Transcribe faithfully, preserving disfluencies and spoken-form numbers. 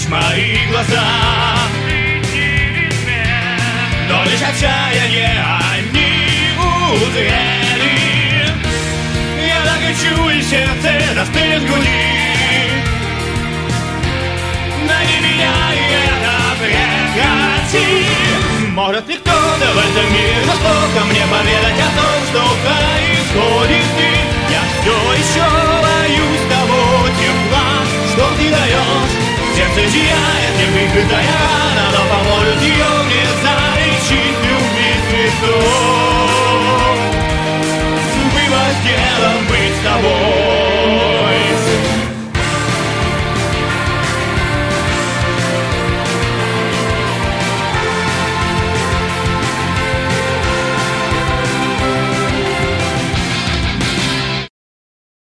мои глаза. Но лишь отчаяние они узрели. Я так хочу, и сердце застынет в груди. Найди меня, и это прекрати. Может ли кто-то в этом мире жестоко мне поведать о